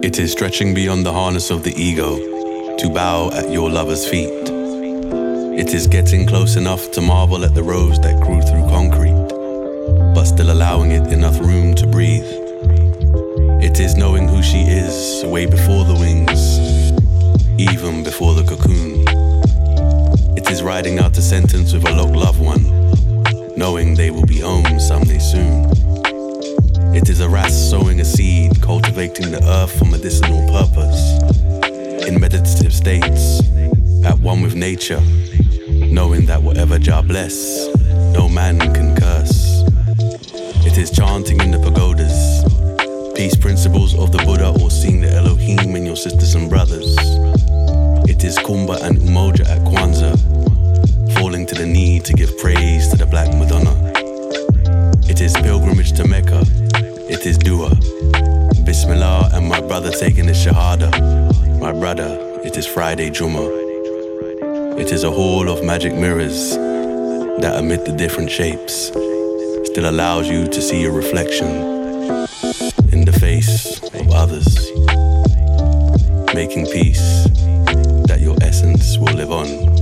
It is stretching beyond the harness of the ego to bow at your lover's feet. It is getting close enough to marvel at the rose that grew through concrete, but still allowing it enough room to breathe. It is knowing who she is way before the wings, even before the cocoon. It is writing out a sentence with a loved one, knowing they will be home someday soon. It is a ras sowing a seed, cultivating the earth for medicinal purpose. In meditative states, at one with nature, knowing that whatever Jah bless, no man can curse. It is chanting in the pagodas, peace principles of the Buddha, or seeing the Elohim in your sisters and brothers. It is Kumba and Umoja at Kwanzaa, falling to the knee to give praise to the Black Madonna. It is pilgrimage to Mecca. It is dua, Bismillah, and my brother taking the Shahada. My brother, it is Friday Jummah. It is a hall of magic mirrors that amid the different shapes still allows you to see your reflection in the face of others, making peace that your essence will live on.